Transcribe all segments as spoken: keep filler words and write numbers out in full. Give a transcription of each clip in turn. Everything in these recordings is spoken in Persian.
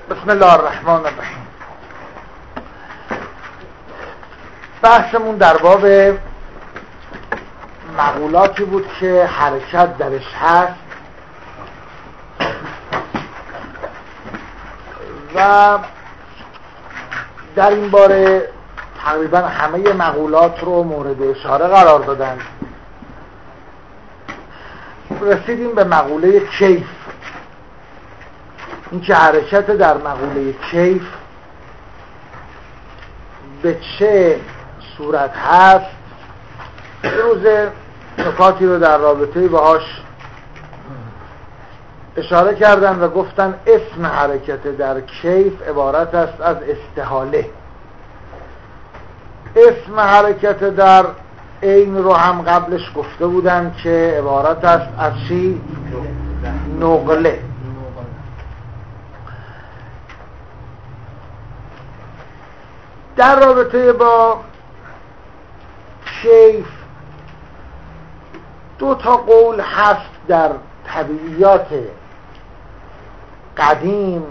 بسم الله الرحمن الرحیم. بحثمون در باب مقولاتی بود که حرکت درش هست و در این باره تقریبا همه مقولات رو مورد اشاره قرار دادن. رسیدیم به مقوله کیف، این که حرکت در مقوله کیف به چه صورت هست. یه روز نکاتی رو در رابطه باهاش اشاره کردن و گفتن اسم حرکت در کیف عبارت است از استحاله. اسم حرکت در عین رو هم قبلش گفته بودن که عبارت است از چی؟ نقله. در رابطه با کیف دو تا قول هست در طبیعیات قدیم.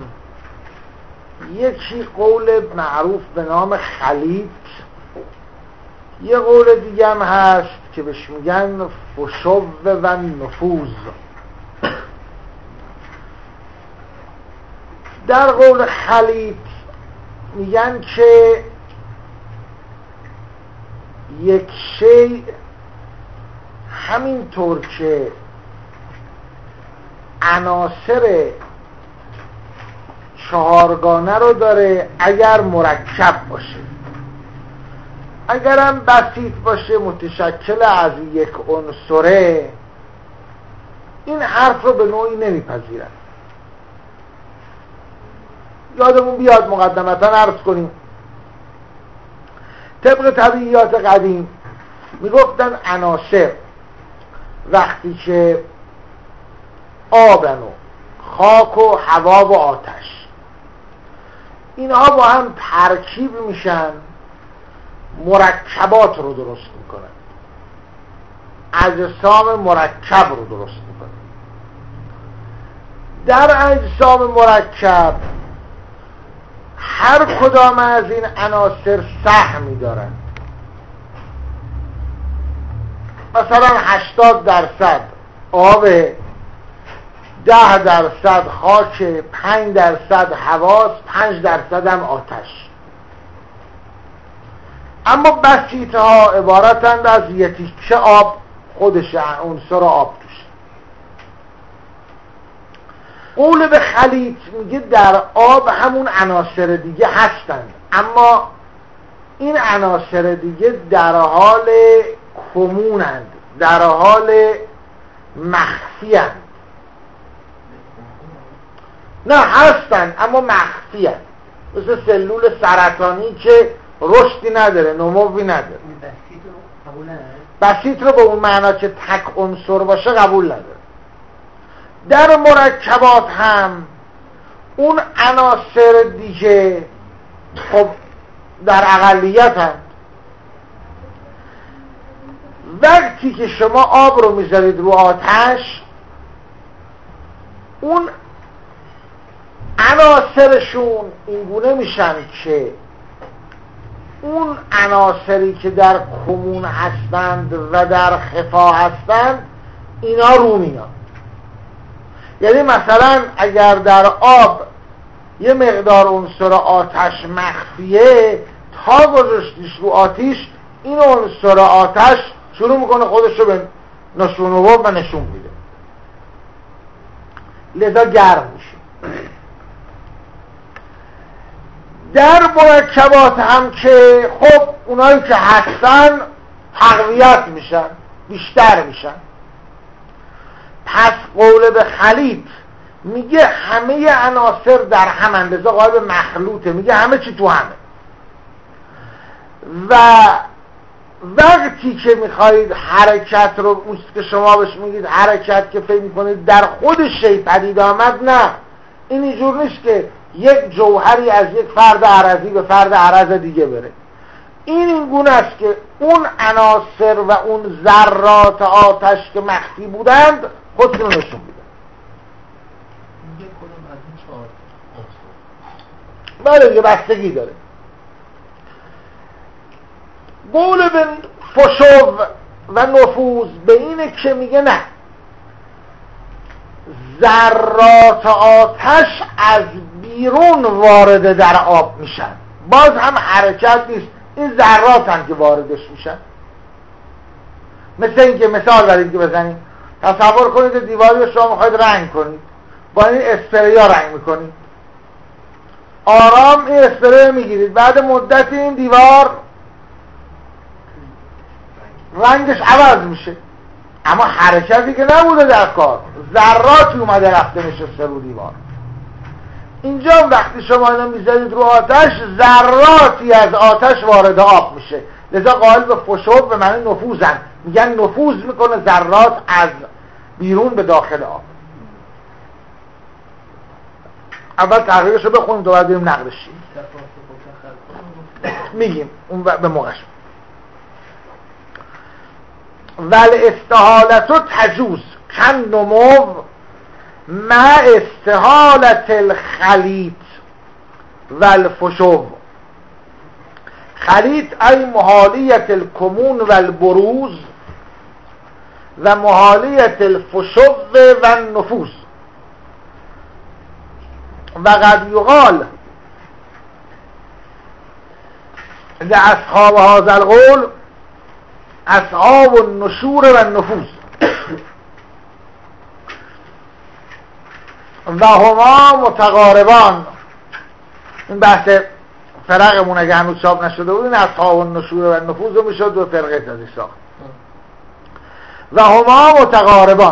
یکی قول معروف به نام خلیط، یه قول دیگه هم هست که بهش میگن فشو و نفوذ. در قول خلیط میگن که یک شی همینطور که عناصر چهارگانه رو داره اگر مرکب باشه، اگرم بسیط باشه متشکل از یک عنصره، این حرف رو به نوعی نمیپذیرن. یادمون بیاد مقدمتا عرض کنیم طبق طبیعیات قدیم میگفتن عناصر وقتی که آبن و خاک و هوا و آتش اینها با هم ترکیب میشن، مرکبات رو درست میکنن، اجسام مرکب رو درست میکنن. در اجسام مرکب هر کدام از این عناصر سهمی دارن. مثلا هشتاد درصد آب، ده درصد خاک، پنج درصد هواست، پنج درصد هم آتش. اما بسیطه ها عبارتند از یه تیکه آب، خودش عنصر آب توش. قول به خلیط میگه در آب همون عناصر دیگه هستند، اما این عناصر دیگه در حال کمونند، در حال مخفیند. نه هستند اما مخفیند، مثل سلول سرطانی که رشدی نداره، نموی نداره. بسیط رو به اون معنا که تک عنصر باشه قبول نداره. در مرکبات هم اون عناصر دیگه خب در اقلیت هم. وقتی که شما آب رو میذارید رو آتش، اون عناصرشون اینگونه میشن که اون عناصری که در کمون هستند و در خفا هستند اینا رو میان. یعنی مثلا اگر در آب یه مقدار عنصر آتش مخفیه، تا گذاشتیش رو آتش، این عنصر آتش شروع میکنه خودش رو به نشون آورد و نشون میده، لذا گرم میشه. در مرکبات هم که خب اونایی که هستن تقویت میشن، بیشتر میشن. پس قول به خلیط میگه همه عناصر در هم اندازه قائل مخلوطه، میگه همه چی تو همه. و وقتی که میخواهید حرکت رو، اون که شما بهش میگید حرکت، که فکر میکنید در خود شی پدید آمد، نه، این اینجور نیست که یک جوهری از یک فرد عرضی به فرد عرض دیگه بره. این این گونه است که اون عناصر و اون ذرات آتش که مخفی بودند خودشون نشون میدن. بله یه بستگی داره. قول به فشو و نفوذ به اینه که میگه نه، ذرات آتش از بیرون وارد در آب میشن، باز هم حرکت نیست، این ذرات هم که واردش میشن. مثل این که مثال برید که بزنیم، تصور کنید دیواری رو شما میخواید رنگ کنید، با این اسپریا رنگ میکنید، آرام این اسپری میگیرید، بعد مدت این دیوار رنگش عوض میشه، اما حرکتی که نبوده در کار، ذراتی اومده رفته نشسته رو دیوار. اینجا وقتی شما اینو میذارید رو آتش، ذراتی از آتش وارد آب میشه، لذا قائل به فشو به معنی نفوذن، میگن نفوذ میکنه ذرات از بیرون به داخل آب. اول تحقیقش رو بخونیم دوباره بریم نقدش میگیم اون به موقعش. ول استحالت و تجوز کن نمو مع استحالت الخلیط والفشو. خلیط ای محالیت الکمون والبروز و محالیت الفشو و النفوذ. و قد یقال لاصحاب هذا القول اصحاب النشور و النفوذ و هما متقاربان. این بحث فرقمون اگه هنوز چاپ نشده بود، این اصحاب النشور و النفوذ رو میشد دو فرقه ازش ساخت. و هما متقاربان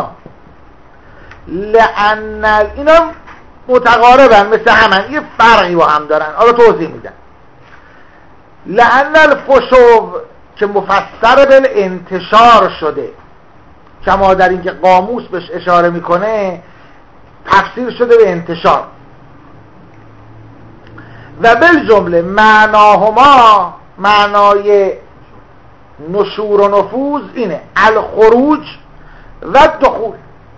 لأن اینا متقاربن مثل همن، یه فرقی با هم دارن، حالا توضیح میدن. لأن الفشو که مفسر بالانتشار شده، کما در اینکه قاموس بهش اشاره میکنه تفسیر شده به انتشار. و بالجمله معناهما، معنای نشور و نفوذ اینه الخروج و دخول.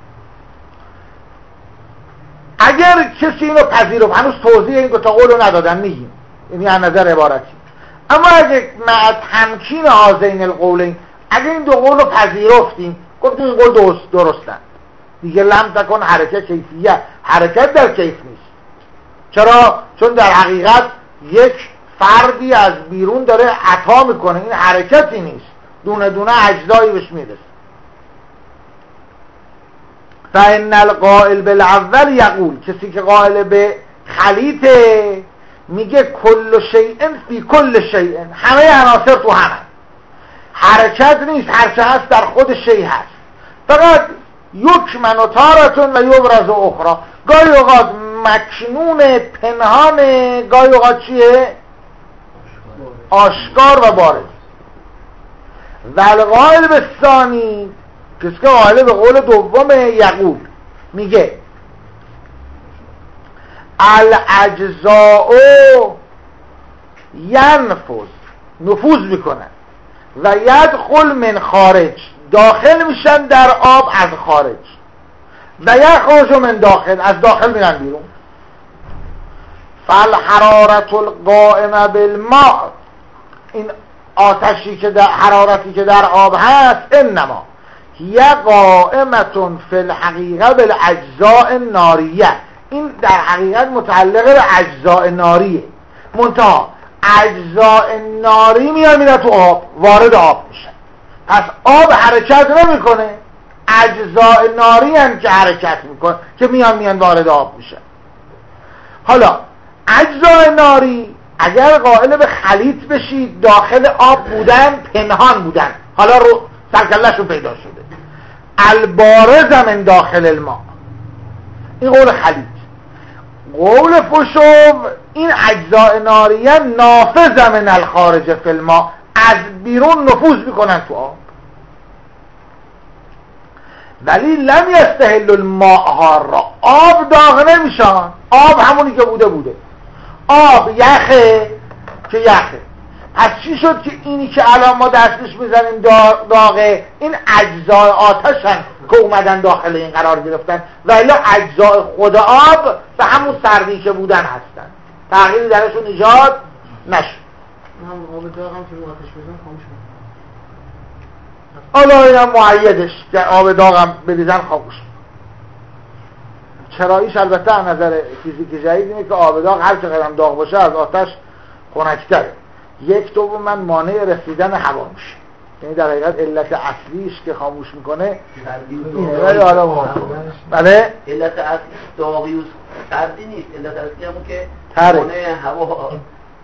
اگر کسی اینو پذیرفت، هنوز توضیح این دو تا قول رو ندادن میگیم، یعنی از نظر عبارتی، اما اگه مع تمکین هذین القولین، اگه این دو قول رو پذیرفتیم، گفتیم این قول درست درستن دیگه، لم تکن حرکت کیفیه، حرکت در کیف نیست. چرا؟ چون در حقیقت یک فردی از بیرون داره عطا میکنه، این حرکتی نیست، دونه دونه اجزایی بهش میرسه. فإن القائل بالاول یقول، کسی که قائل به خلیطه میگه کل شیء فی کل شیء، همه عناصر تو همه، حرکت نیست، هرچه هست در خود شیء هست، فقط یکمن و تارتون و یبرز و اخرى، گاهی اوقات مکنون پنهانه، گاهی اوقات چیه؟ آشکار و بارز. و القائل به ثانی، کسی که قائل به قول دوم یقول میگه الاجزاء ینفذ، نفوذ میکنن، و یدخل من خارج، داخل میشن در آب از خارج، و یخرج من داخل، از داخل میرن بیرون. فالحرارت القائمه بالماء، این آتشی که در حرارتی که در آب هست، انما هی قائمتون فی الحقیقه بالاجزاء الناریه، این در حقیقت متعلق به اجزاء ناریه، منتها اجزاء ناری میان میرن تو آب، وارد آب میشن، پس آب حرکت نمیکنه، اجزاء ناری هم که حرکت میکنه که میان میان وارد آب میشن. حالا اجزاء ناری اگر قائل به خلیط بشید، داخل آب بودن، پنهان بودن، حالا رو سرکلهشون پیدا شده، البارز من داخل الماء، این قول خلیط. قول فشو، این اجزاء ناریه نافذ من الخارج فی الماء، از بیرون نفوذ میکنن تو آب، ولی لم یستحل الماء را، آب داغ نمیشن، آب همونی که بوده بوده، آب یخه که یخه. پس چی شد که اینی که الان ما دستش میزنیم داغه، این اجزای آتشن که اومدن داخل این قرار گرفتن، و الا اجزای خود آب به همون سردی که بودن هستن. تغییری درشون ایجاد نشد. هم آب داغ هم که رو آتش بزن خاموش میشه. حالا اینم معیدش که آب داغ هم بریزن خاموش. چراییش البته از نظر فیزیک جدید اینه که آب داغ هر چقدر هم داغ باشه از آتش خنک‌تره. یک دوم من مانع رسیدن هوا میشه. یعنی در حقیقت علت اصلیش که خاموش میکنه اینه. ولی حالا بله علت اصلی داغی و سردی نیست، علت اصلی همون که مانع هوا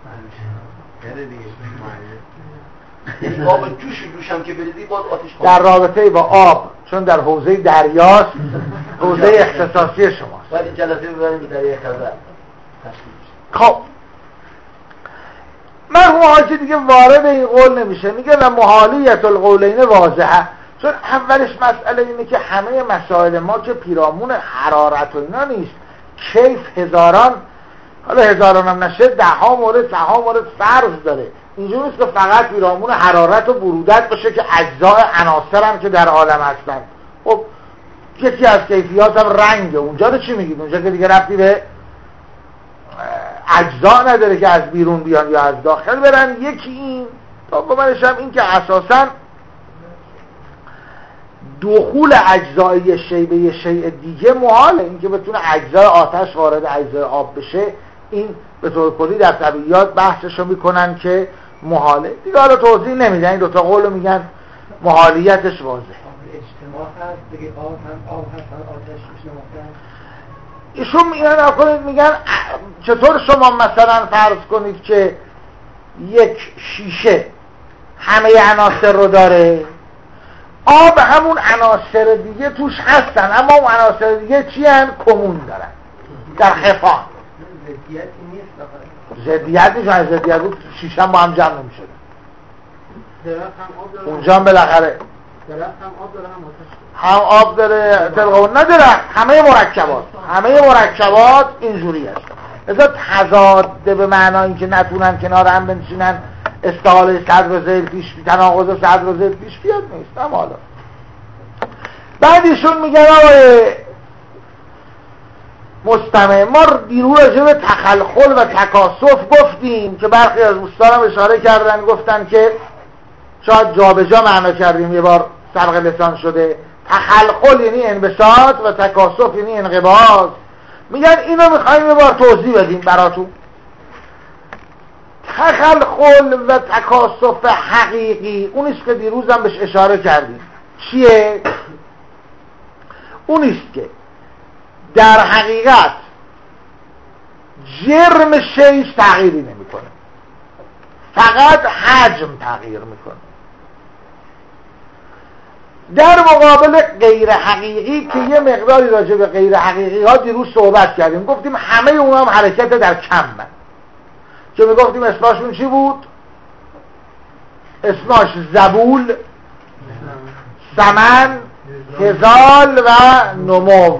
یعنی آب جوش جوش هم که بریزی باز آتش خواهد. در رابطه با آب چون در حوزه دریاست حوزه اختصاصی شماست. ولی جلسه ببریم به دریای خزر. خب مرحوم حاجی دیگه وارد این قول نمیشه، میگه و محالیت القولین واضحه، چون اولش مسئله اینه که همه مسائل ما که پیرامون حرارت و اینا نیست، کیف هزاران، حالا هزاران هم نشه ده ها مورد ده ها مورد فرض داره. اینجور نیست که فقط پیرامون حرارت و برودت باشه که اجزاء عناصر هم که در عالم هستن. خب یکی از کیفیات هم رنگه، اونجا رو چی میگید؟ اونجا که دیگه ربطی به اجزا نداره که از بیرون بیان یا از داخل برن. یکی این تا دومش هم این که اساسا دخول اجزای شیء به یه شیء دیگه محاله. این که بتونه اجزای آتش وارد اجزای آب بشه، این به طور کلی در طبیعیات بحثشو میکنن که محاله. دیگه حالا توضیح نمیدن، این دوتا قولو میگن محالیتش واضحه. اجتماع هست دیگه، آب هم آب هست هم آتش اجتماع هست. ایشون میگن آخرین میگن چطور شما مثلا فرض کنید که یک شیشه همه عناصر رو داره، آب همون عناصر دیگه توش هستن اما اون عناصر دیگه چی هن؟ کمون دارن در خفا. زدیتی نیست. زدیت نیست، زدیت بود شیشه هم با هم جمع نمی شده. درخت هم آب داره، اونجا هم بالاخره درخت هم آب داره هم آتش هم آب داره تلقون نداره. همه مرکبات همه مرکبات اینجوری هست. ازا تضاد به معنی که نتونن کنار هم بنشینن، استحاله صدر و زیر پیش بی تناقض صدر و زیر پیش بیاد نیست. هم حالا بعدیشون میگن آقای مستمع، ما دیرو راجع به تخلخل و تکاسف گفتیم که برخی از دوستانم اشاره کردن گفتن که شاید جا به جا معنا کردیم، یه بار سبق لسان شده. تخلخل یعنی انبساط و تکاسف یعنی انقباض. میگن اینو میخوایم یه بار توضیح بدیم براتون. تخلخل و تکاسف حقیقی اونیست که دیروز هم بهش اشاره کردیم. چیه؟ اونیست که در حقیقت جرم شیش تغییری نمیکنه، فقط حجم تغییر میکنه. در مقابل غیر حقیقی که یه مقداری راجع به غیر حقیقی ها دیروز صحبت کردیم، گفتیم همه اونا هم حرکت در کم من. که میگفتیم اسماشون چی بود؟ اسماش زبول، سمن، هزال و نمو.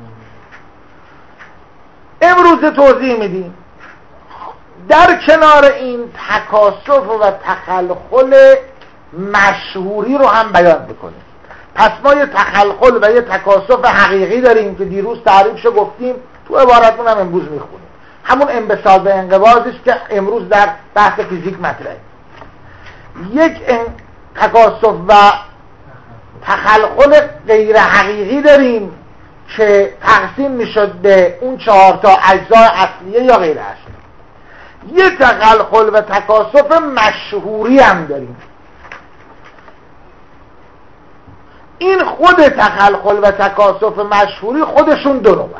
امروز توضیح میدیم. در کنار این تکاسف و تخلخل مشهوری رو هم بیان بکنیم. پس ما یه تخلخل و یه تکاسف حقیقی داریم که دیروز تعریفشو گفتیم، تو عبارتون هم امروز میخونیم. همون انبساط و انقباضش که امروز در بحث فیزیک مطرحه. یک تکاسف و تخلخل غیر حقیقی داریم که تقسیم میشد به اون چهار تا اجزای اصلیه یا غیر اصلی. یه تخلخل و تکاسف مشهوری هم داریم. این خود تخلخل و تکاسف مشهوری خودشون دو نوع.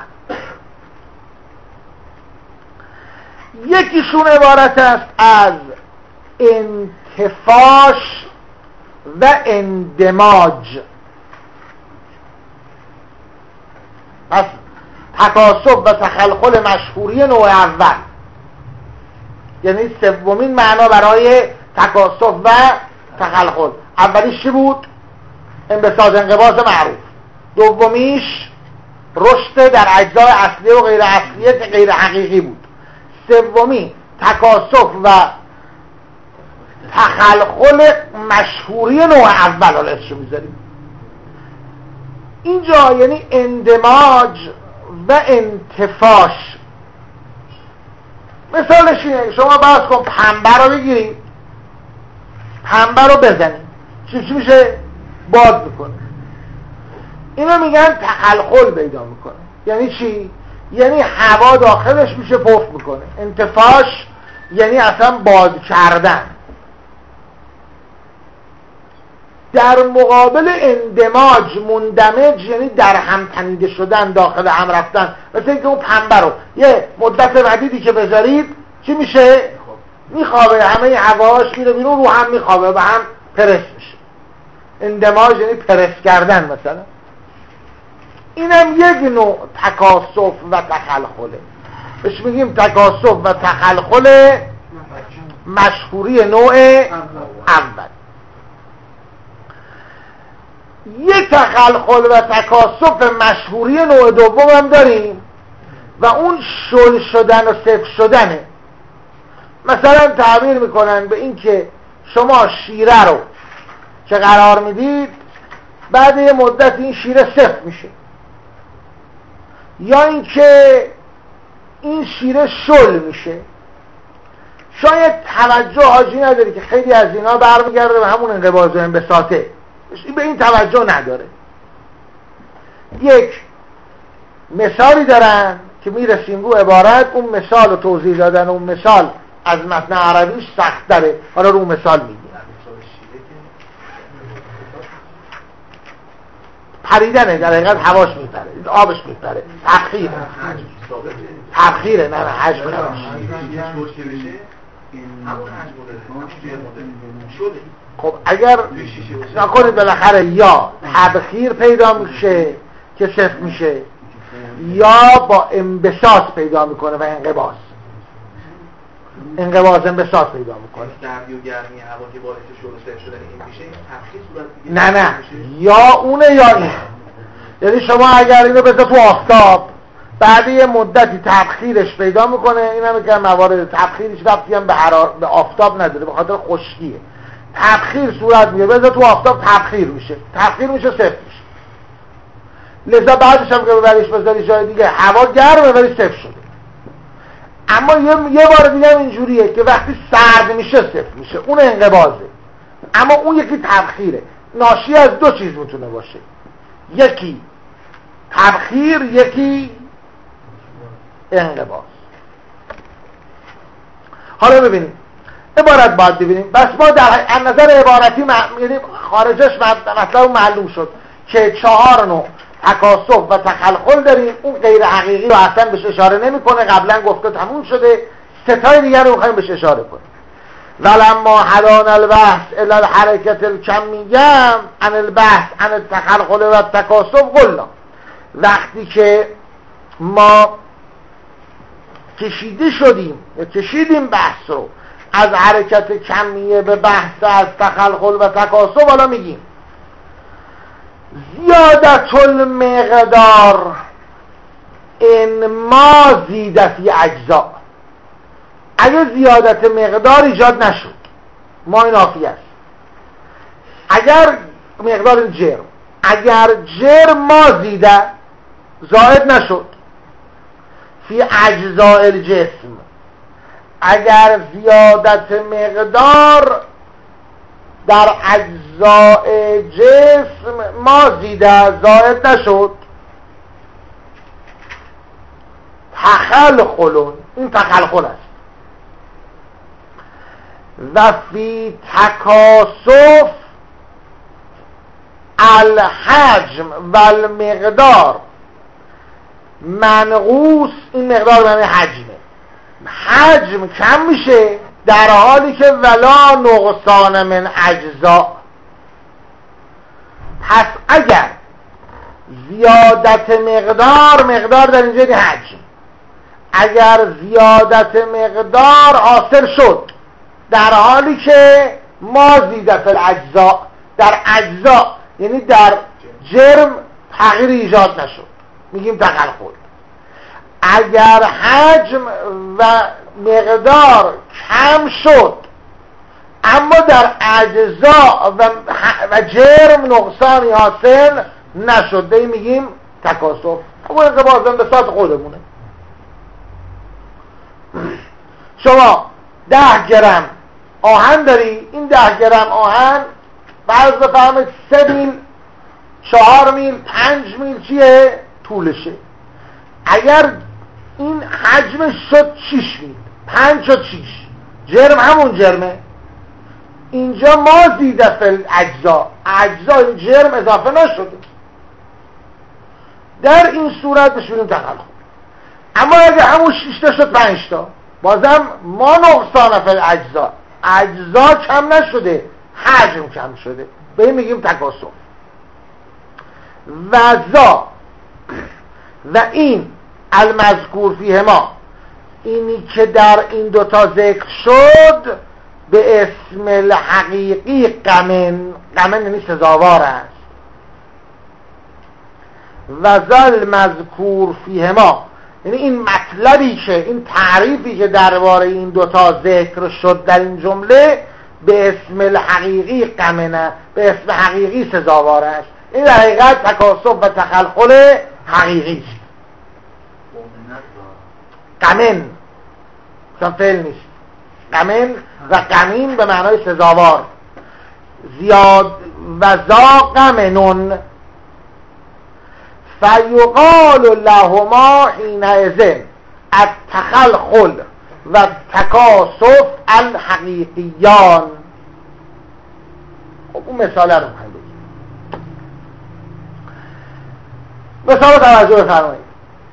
یکیشون عبارت است از انتفاش و اندماج. پس تکاسف و تخلخل مشهوری نوع اول، یعنی سومین معنا برای تکاسف و تخلخل. اولیش چی بود؟ انبساط انقباض معروف. دومیش رشد در اجزای اصلی و غیر اصلیه که غیر حقیقی بود. سومی تکاسف و تخلخل مشهوری نوع اول. حالا اسمشو میذاریم اینجا، یعنی اندماج و انتفاش. مثالش اینه شما بحث کن پنبه رو بگیرید، پنبه رو بزنید، چی چی میشه؟ باد میکنه. اینو میگن تخلخل پیدا میکنه. یعنی چی؟ یعنی هوا داخلش میشه پف میکنه. انتفاش یعنی اصلا باد کردن. در مقابل اندماج، مندمج یعنی در هم تنیده شدن، داخل هم رفتن. مثل اینکه اون پنبه رو یه مدت مدیدی که بذارید چی میشه؟ میخوابه، همه هواش میره بیرون، رو هم میخوابه، به هم پرس میشه. اندماج یعنی پرس کردن مثلا. اینم یک نوع تکاسف و تخلخله، بهش میگیم تکاسف و تخلخل مشهوری نوع اول. یک تخلخل و تکاسف مشهوری نوع دوم هم داریم و اون شل شدن و صفر شدنه. مثلا تعبیر میکنن به این که شما شیره رو که قرار میدید، بعد یه مدت این شیره صفر میشه، یا اینکه این شیره شل میشه. شاید توجه حاجی نداری که خیلی از اینا برمیگرده به همون انقباض و انبساطه، به این توجه نداره. یک مثالی دارن که میرسیم رو عبارت، اون مثال رو توضیح دادن، اون مثال از متن عربیش سخت داره، حالا رو مثال میگیم. پریدنه، در حقیقت هواش میپره، آبش میپره، تبخیره تبخیره نه نه حجم نباشه. خب اگر نکنید بالاخره یا تبخیر پیدا میشه که صفر میشه، یا با انبساط پیدا میکنه و انقباض انقباض انبساط پیدا میکنه. سردی و گرمی هوا که باعث شروع صفر شدن این میشه، تبخیر صورت میگیره. نه نه یا اونه یا این. یعنی شما اگر اینو بذار تو آفتاب، بعد یه مدتی تبخیرش پیدا میکنه. این هم که موارد تبخیرش ربطی هم به, حرار... به آفتاب نداره، به خاطر خشکیه. تبخیر صورت میگیره، بذار تو آفتاب تبخیر میشه، تبخیر میشه صفر میشه. لذا بعدش هم که ببریش بذاری جای دیگه هوا گرمه ولی صفر شده. اما یه, یه بار دیگه هم اینجوریه که وقتی سرد میشه صفر میشه، اون انقباضه. اما اون یکی تبخیره، ناشی از دو چیز میتونه باشه، یکی تبخیر، یکی انقباض. حالا ببینیم عبارت باید ببینیم. بس ما در نظر عبارتی یعنی خارجش مطلب معلوم شد که چهار نوع تکاسف و تخلخل داریم. اون غیر حقیقی رو اصلا بهش اشاره نمی کنه، قبلا گفته تموم شده. ستای دیگر رو میخوایم بهش اشاره کنیم. ولما هدانا البحث الی الحرکت الکمیه عن البحث عن التخلخل و التکاسف قلنا، وقتی که ما کشیده شدیم یا کشیدیم بحث رو از حرکت کمیه به بحث از تخلخل و تکاسف، حالا میگیم زیادت المقدار ان ما زیده فی اجزا. اگه زیادت مقدار ایجاد نشد، ما این آفی است. اگر مقدار جرم، اگر جرم ما زیده زائد نشد فی اجزاء الجسم، اگر زیادت مقدار در اجزاء جسم ما زیده زائد نشد، تخلخلون، این تخلخل است. و فی تکاسف الحجم و المقدار منقوص، این مقدار معنی حجمه، حجم کم میشه در حالی که ولا نقصان من اجزا. پس اگر زیادت مقدار، مقدار در اینجا حجم، اگر زیادت مقدار حاصل شد در حالی که ما زیده فی الاجزا، در اجزا یعنی در جرم تغییر ایجاد نشد، میگیم تخلخل. اگر حجم و مقدار کم شد اما در اجزا و, و جرم نقصانی حاصل نشده، میگیم تکاسف. اون که بازم به ساعت خودمونه. شما ده گرم آهن داری، این ده گرم آهن فرض بفرمایید سه میل، چهار میل، پنج میل چیه؟ طولشه. اگر این حجمش شد شیش میل، پنج شد شیش، جرم همون جرمه. اینجا ما زیده فل اجزا، اجزا جرم اضافه نشده، در این صورت بشونیم تخلخل. اما اگه همون شیش تا شد پنج تا، بازم ما نقصان فل اجزا، اجزا کم نشده، حجم کم شده، به این میگیم تکاسف. وزا و این المذکور فیهما، اینی که در این دوتا ذکر شد، به اسم الحقیقی قمن، قمن یعنی سزاوار است. وزا المذکور فیهما یعنی این مطلبی که، این تعریفی که درباره این دوتا ذکر شد در این جمله، به اسم الحقیقی قمنه، به اسم حقیقی سزاوار است. این در حقیقت تکاسف و تخلخل حقیقی است. قمن مثلا فعل نیست، قمن و قمین به معنای سزاوار. زیاد و زا قمنون فیقال لهما حینئذ التخلخل و تکاسف الحقیقیان. خب اون مثال رو میخوایم بگیم. مثال رو توجه بفرمایید.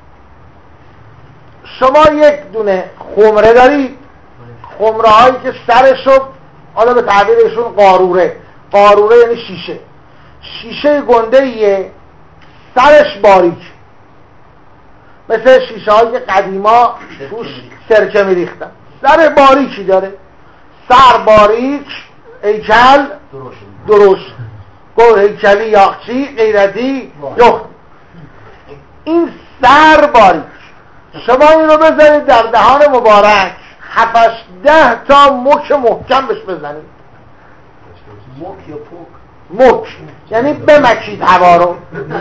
شما یک دونه خمره دارید، خمره هایی که سرشو، حالا به تعبیرشون قاروره، قاروره یعنی شیشه، شیشه گنده ایه، سرش باریک، مثل شیشه های قدیما توش سرکه میریختن، سر باریکی داره، سر باریک، هیکل درشت، گل هیکلی یاخچی غیرتی یخت. این سر باریک، شما این رو بذارید در دهان مبارک، هفتش ده تا مک محکم بهش بزنید. مک یا پوک؟ مک یعنی بمکید هوا رو.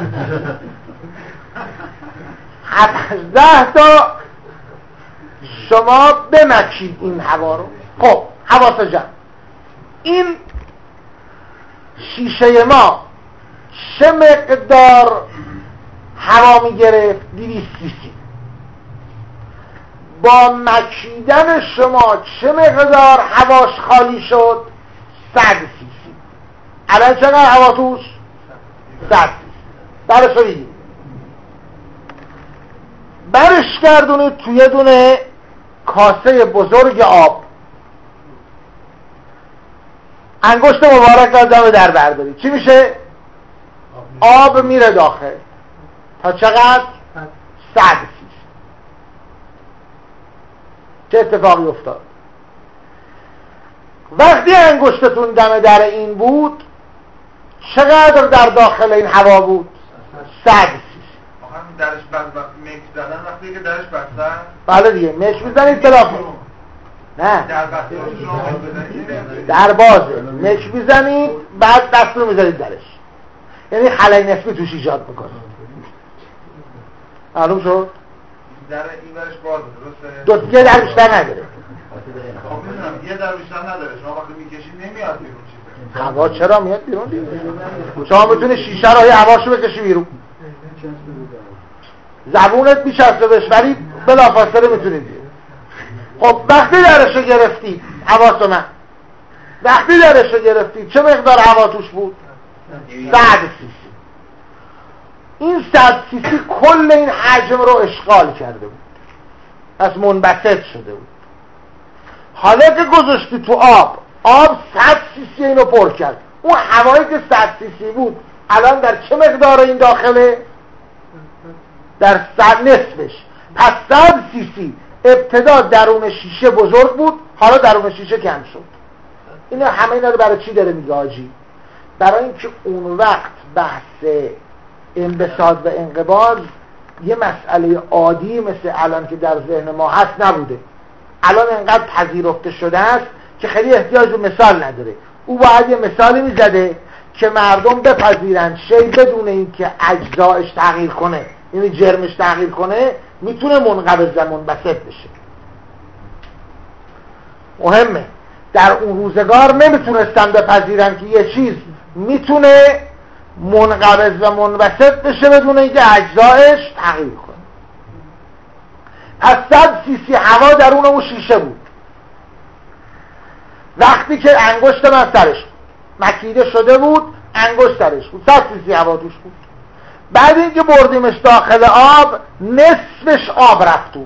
هفتش ده تا شما بمکید این هوا رو. خب حواس جمع، این شیشه ما چه مقدار هوا می گرفت؟ دویست سی سی. با مکیدن شما چه مقدار هواش خالی شد؟ صد سی سی. الان چقدر هوا توش؟ صد سی سی. برش رو بگیم، برش گردونه توی دونه کاسه بزرگ آب، انگشت مبارک را دم در برداری، چی میشه؟ آب میره داخل تا چقدر؟ صد سی سی. چه اتفاقی افتاد؟ وقتی انگشتتون دم در این بود، چقدر در داخل این هوا بود؟ صد سی سی. آخه درش بند مکس زدن وقتی که درش بستن؟ بله دیگه، مش میزنید کلاف نه در بسته شما بزنید؟ در بازه مش میزنید، بعد دست رو میزنید درش، یعنی خلای نسبی توش ایجاد میکنه. معلوم شد؟ در این برش بازه، درسته؟ دو دیگه در بیشتر نداره. خب میدونم یه در بیشتر نداره، شما وقتی میکشید نمیاد بیرون چیزه. هوا چرا میاد بیرون دیگه؟ شما میتونی شیشه رو یه هواشو بکشی بیرون، زبونت میچسته بهش، ولی بلافاصله میتونی بیرون. خب وقتی درشو گرفتی، حواس من وقتی درشو گرفتی چه مقدار هوا توش بود؟ صد سی سی. این صد سی سی کل این حجم رو اشغال کرده بود، از منبسط شده بود. حالا که گذاشتی تو آب، آب صد سی سی اینو پر کرد، اون هوایی که صد سی سی بود الان در چه مقدار این داخله؟ در صد نصفش. پس صد سی سی ابتدا درون شیشه بزرگ بود، حالا درون شیشه کم شد. اینا همه اینا رو برای چی داره میگه حاجی؟ برای اینکه اون وقت بحث انبساط و انقباض یه مسئله عادی مثل الان که در ذهن ما هست نبوده. الان انقدر پذیرفته شده است که خیلی احتیاج به مثال نداره. او باید یه مثالی میزده که مردم بپذیرن شی بدون اینکه اجزایش تغییر کنه، یعنی جرمش تغییر کنه، میتونه منقبض و منبسط بشه. مهمه. در اون روزگار نمیتونستن بپذیرن که یه چیز میتونه منقبض و منبسط بشه بدون اینکه اجزایش تغییر کنه. پس صد سی سی هوا درون اون شیشه بود. وقتی که انگشت من سرش مکیده شده بود، انگشت سرش بود، صد سی سی هوا توش بود. بعد اینکه بردیمش داخل آب، نصفش آب رفت تو.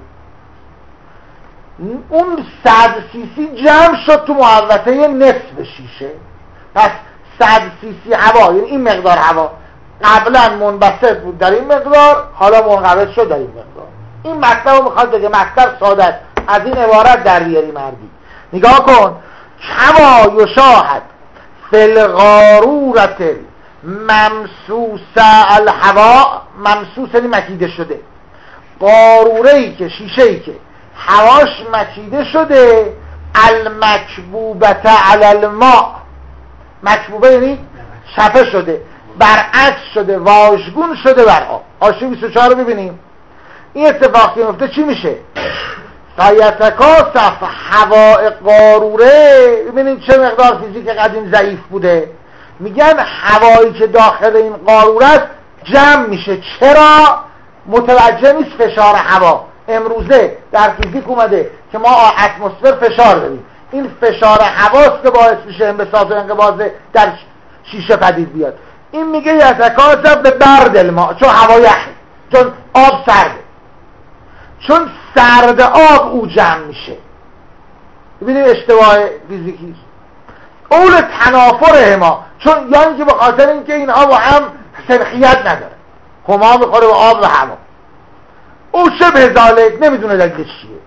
اون صد سی سی جمع شد تو محوطه نصف شیشه. پس صد سی سی هوا، یعنی این مقدار هوا قبلا منبسط بود در این مقدار، حالا منقبض شد در این مقدار. این مطلب رو میخواد بگه، مطلب ساده است. از این عبارت در بیاری مردی. نگاه کن، کما یشاهد فی القارورة ممسوس الهوا، ممسوس یعنی مکیده شده، قاروره ای که شیشه ای که هواش مکیده شده، المکبوبت علی الماء، مکبوبه یعنی چپه شده، برعکس شده، واژگون شده بر آب. حاشیه بیست و چهار رو ببینیم. این اتفاق که میفته چی میشه؟ فیتکاسف هواء قاروره. ببینید چه مقدار فیزیک قدیم ضعیف بوده. میگن هوایی که داخل این قاروره است جمع میشه. چرا؟ متوجه نیست فشار هوا. امروزه در فیزیک اومده که ما اتمسفر فشار داریم، این فشار هواست که باعث میشه انبساط و انقباض در شیشه پدید بیاد. این میگه یتکاسف به برد الماء، چون هوا یخه، چون آب سرده، چون سرد آب او جمع میشه. ببینید اشتباه فیزیکی اول تنافر ما، چون یا اینکه به خاطر اینکه اینها با هم سرخیت نداره، هما میخوره به آب و هوا، او شبه ذالک نمیدونه دلیلش چیه.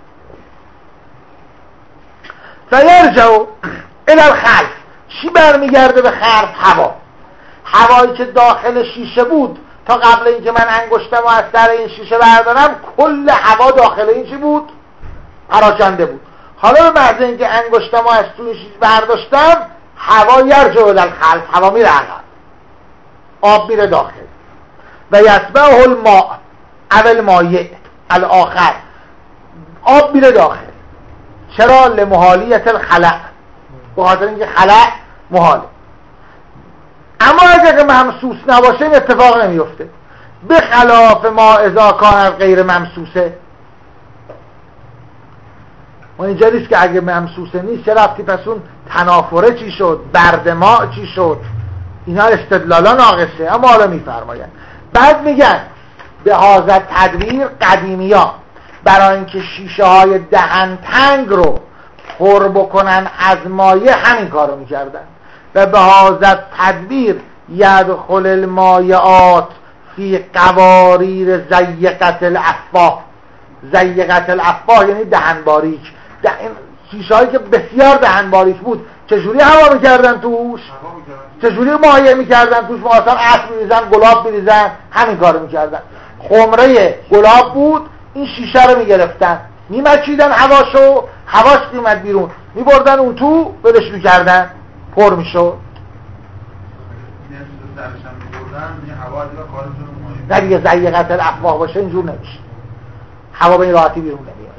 فیرجع الی الخلف، چی برمیگرده به خلف؟ هوا. هوایی که داخل شیشه بود تا قبل اینکه من انگشتم و از سر این شیشه بردارم، کل هوا داخل این چی بود؟ پراکنده بود. حالا به محض اینکه انگشتم و از توی شیشه برداشتم، هوا یرجع الی الخلف، هوا میره عقب، آب میره داخل. و یتبعه الماء او المایع الاخر، آب میره داخل. چرا؟ لمحالیت الخلع، به خاطر اینکه خلع محاله. اما اگر ممسوس نباشه این اتفاق نمیفته، به خلاف ما اذا کان غیر ممسوسه. و اینجا نیست که اگه ممسوسه نیست چه رفتی پس اون تنافره چی شد، برد ما چی شد، اینا استدلالا ناقصه. اما حالا میفرماین، بعد میگن به حاضر تدبیر قدیمی ها برای اینکه شیشه های دهن تنگ رو پر بکنن از مایه همین کارو میکردن. و به حاضر تدبیر یدخل المایعات فی قواریر ضیقت الافواه. ضیقت الافواه یعنی دهن باریک. شیشه هایی که بسیار دهن باریک بود چجوری هوا میکردن توش؟ چجوری مایع میکردن توش؟ مثلا عطر میریزن، گلاب میریزن، همین کارو میکردن. خمره گلاب بود، این شیشه رو میگرفتن، میمچیدن هواشو، هواش میومد بیرون، میبردن اون تو بدش میکردن، پر میشد. نه دیگه ضیقت الافواه باشه اینجور نمیشه، هوا به این راحتی بیرون نمیاد.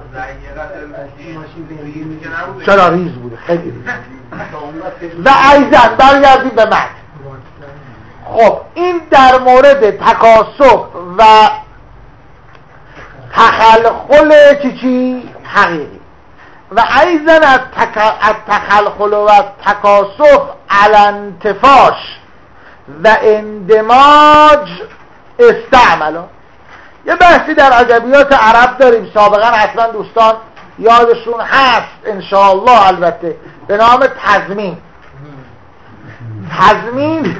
چرا ریز بوده، خیلی ریز. و ایزن برگردیم به متن. خب این در مورد تکاسف و تخلخل چی چی حقیقی. و ایزن از تخلخل و تکاسف الانتفاش و اندماج استعملا. یه بحثی در ادبیات عرب داریم سابقا، اصلا دوستان یادشون هست انشاءالله البته، به نام تضمین. تضمین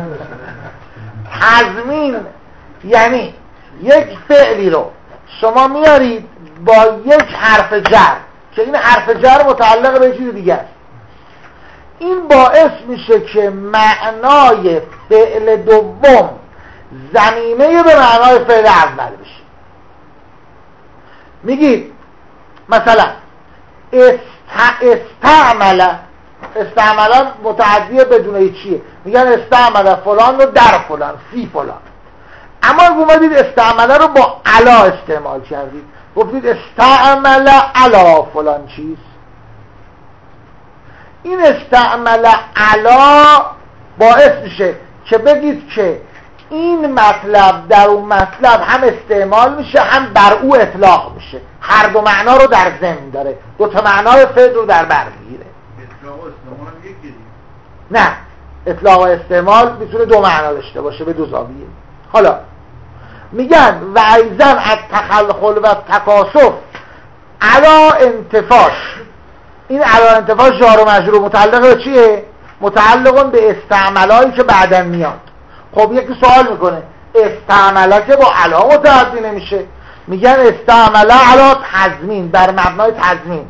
تضمین یعنی یک فعلی رو شما میارید با یک حرف جر که این حرف جر متعلق به چیز دیگه است. این باعث میشه که معنای فعل دوم ضمیمه به معنای فعل اول بشه. میگید مثلا است... استعمل استعملا متعدی بدون هیچیه، میگن استعمل فلان رو در فلان، فی فلان. اما اومدید استعمل رو با علا استعمال کردید، گفتید استعمل علا فلان چیز. این استعمل علا باعث میشه که بگید که این مطلب در اون مطلب هم استعمال میشه هم بر او اطلاق میشه، هر دو معنا رو در ضمن داره، دو تا معنای فعل رو در بر میگیره. اطلاق و استعمال هم یکی؟ نه، اطلاق و استعمال میتونه دو معنا داشته باشه به دو زاویه. حالا میگن و ایزن از تخلخل و تکاسف علا انتفاش، این علا انتفاش جار و مجرور متعلق به چیه؟ متعلق به استعمالایی که بعدن میاد. خب یکی سوال میکنه استعماله که با علا متعدی نمیشه؟ میگن استعماله علا تضمین، بر مبنای تضمین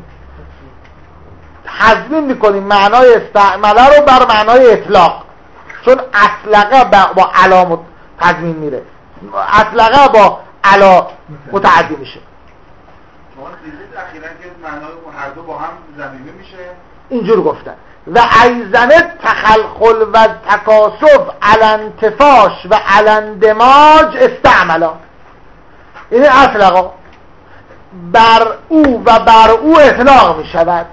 تضمین میکنیم معنای استعماله رو بر معنای اطلاق، چون اطلقه با علا تضمین میره، اطلقه با علا متعدی میشه. شما دیدید اخیراً که معنای هر دو با هم ضمیمه میشه؟ اینجور گفتن و ایزنه تخلخل و تکاسف علنتفاش و علندماج استعملا، این اطلقا بر او و بر او اطلاق می شود.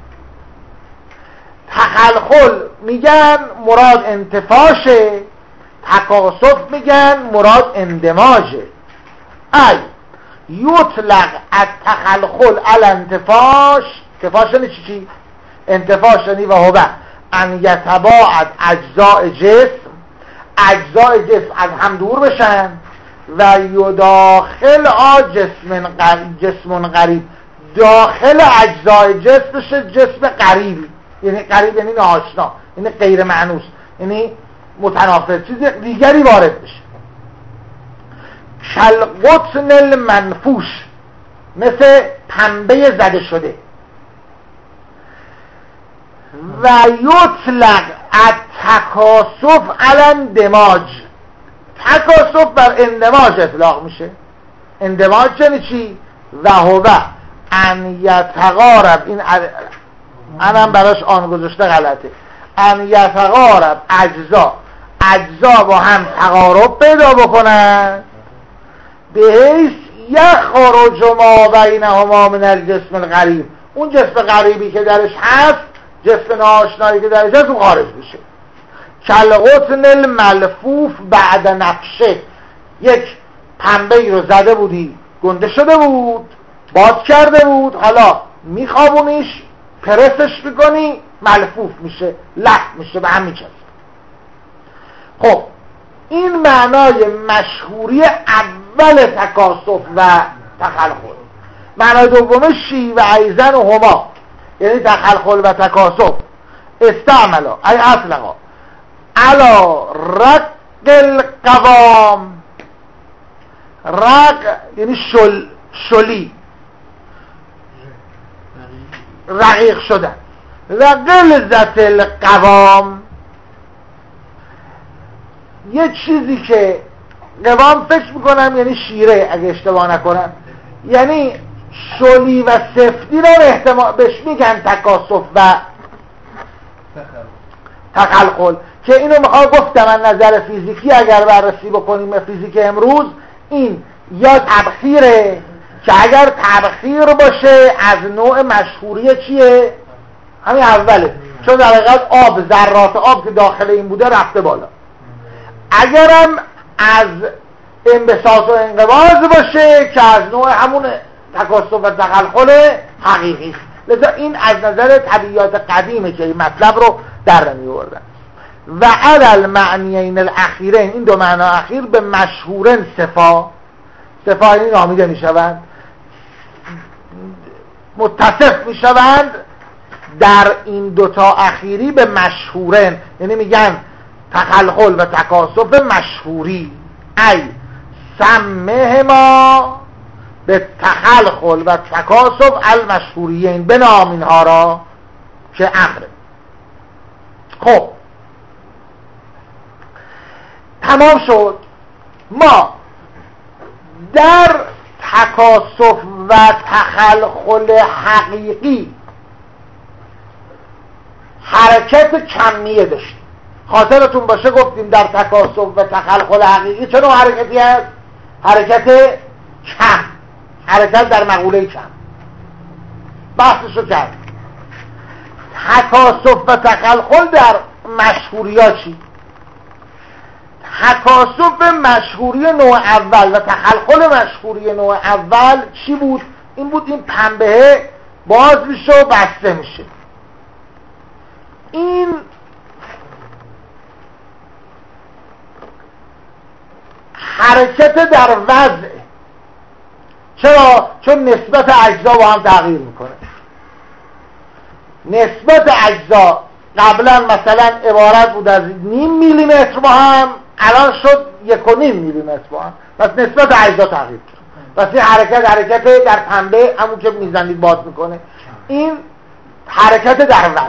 تخلخل میگن مراد انتفاشه، تکاسف میگن مراد اندماجه. ای یطلق التخلخل علنتفاش، انتفاش یعنی چی چی؟ انتفاش یعنی و هو ان یتباعد اجزاء جسم، اجزاء جسم از هم دور بشن و یداخل آ جسم قریب، جسم قریب داخل اجزاء جسم بشه جسم قریبی، یعنی قریب یعنی ناآشنا، یعنی غیر معنوس، یعنی متنافر، چیز دیگری وارد بشه. کالقطن المنفوش، مثل پنبه زده شده. و یطلق التکاسف علی اندماج، تکاسف بر اندماج اطلاق میشه. اندماج یعنی چی؟ و هو ان یتقارب، این انم براش آن گذاشته غلطه، ان یتقارب اجزا، اجزا با هم تقارب پیدا بکنن به حیث یخرج ما بینهما من الجسم الغریب، اون جسم غریبی که درش هست، جسم ناآشنایی که درش هست اون خارج بشه. کالقطن الملفوف بعد نفشه، یک پنبه ای رو زده بودی گنده شده بود، باز کرده بود، حالا میخوابونیش، پرسش میکنی، ملفوف میشه، لف میشه، به هم میچسبه. خب این معنای مشهوری اول تکاسف و تخلخل. معنای دومش شی و ایزن و هما، یعنی تخلخل و تکاسف استعملا ای اطلقا علا رق القوام، رق یعنی شل، شلی، رقیق شدن، و غلظت القوام، یه چیزی که قوام فکر میکنم یعنی شیره اگه اشتباه نکنم، یعنی شلی و سفتی رو احتمال بهش میگن تکاسف و تخلخل، که اینو میخوام گفتم از نظر فیزیکی اگر بررسی بکنیم فیزیک امروز، این یا تبخیره که اگر تبخیر باشه از نوع مشهوری چیه؟ همین اوله، چون در حقیقت آب، ذرات آب که داخل این بوده رفته بالا. اگرم از انبساط و انقباض باشه که از نوع همون تکاسف و تخلخل حقیقی است. لذا این از نظر طبیعیات قدیمه که این مطلب رو در نمی آوردن. و علی المعنیین الاخیرین، این دو معنا اخیر به مشهورن صفا، صفا این نامیده می شوند، متصف می شوند در این دوتا اخیری به مشهورن، یعنی میگن تخلخل و تکاسف مشهوری. ای سمه ما به تخلخل و تکاسف المشهوریین، بنام اینها را که امره. خب تمام شد. ما در تکاسف و تخلخل حقیقی حرکت کمیه داشتیم. خاطرتون باشه گفتیم در تکاسف و تخلخل حقیقی چه نوع حرکتی هست؟ حرکت کم، حرکت در مقوله کم، بحثشو کرد. تکاسف و تخلخل در مشهوری ها چی؟ تکاسف مشهوری نوع اول و تخلخل مشهوری نوع اول چی بود؟ این بود این پنبه باز میشه و بسته میشه. این حرکت در وضع. چرا؟ چون نسبت اجزا با هم تغییر میکنه. نسبت اجزا قبلا مثلا عبارت بود از نیم میلی متر با هم، الان شد یک و نیم میلی متر با هم، پس نسبت اجزا تغییر کرد. پس این حرکت حرکت در پنبه همون که میزنید باز میکنه. این حرکت در وضع.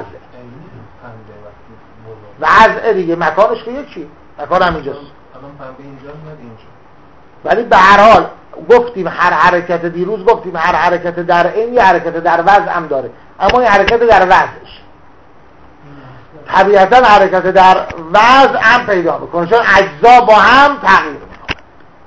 وضع دیگه مکانش که یکی، مکان همینجاست. الان پنبه اینجا میاد اینجا. ولی به هر حال گفتیم هر حرکت، دیروز گفتیم هر حرکت در این یه حرکت در وضع هم داره، اما این حرکت در وضعش طبیعتا حرکت در وضع هم پیدا میکنه چون اجزا با هم تغییر میکنه.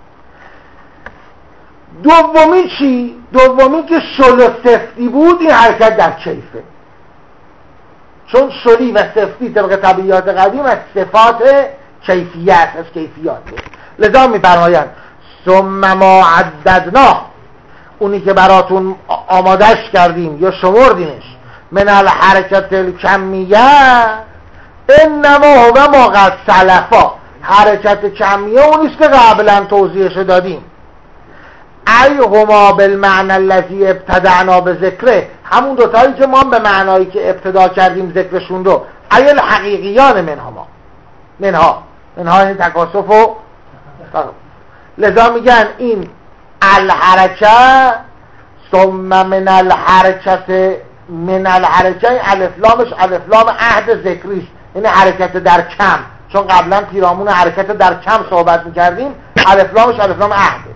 دومی چی؟ دومی که شل و سفتی بود، این حرکت در کیفه. چون شلی و سفتی طبق طبیعیات قدیم از صفات کیفیت، از کیفیاته. لذا می‌فرمایند ثم ما عددنا، اونی که براتون آمادش کردیم یا شمردیمش، من الحرکت الکمیه انما هو ما قد سلفا، حرکت کمیه اونیست که قبلا توضیحش دادیم. ای هما بالمعنى الذی ابتدعنا به ذکره، همون دوتایی که ما به معنایی که ابتدا کردیم ذکرشون رو. ای الحقیقیان منها منها منها این تکاسف و لذا میگن این الحرکه ثم من الحرکت من الحرکه الفلامش الفلام عهد ذکریست، این حرکت در کم، چون قبلا پیرامون حرکت در کم صحبت میکردیم، الفلامش الفلام عهده.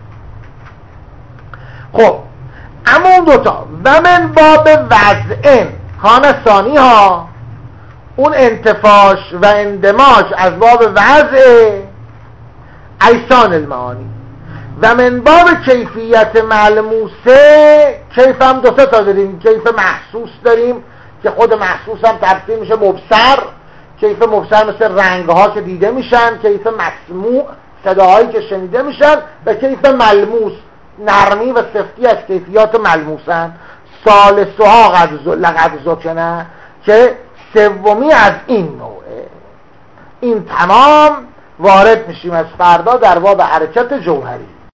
خب اما اون دوتا و من باب وضعن خانه ثانی ها، اون انتفاش و اندماج از باب وضع ایسان المعانی، و من باب کیفیت ملموسه، کیف هم دو سه تا داریم، کیف محسوس داریم که خود محسوس هم تفسیر میشه مبصر، کیف مبصر مثل رنگ ها که دیده میشن، کیف مسموع صداهایی که شنیده میشن، و کیف ملموس نرمی و سفتی از کیفیات ملموسن. ثالثها لقد ذکرنا که سومی از این نوعه. این تمام وارد میشیم از فردا در باب حرکت جوهری.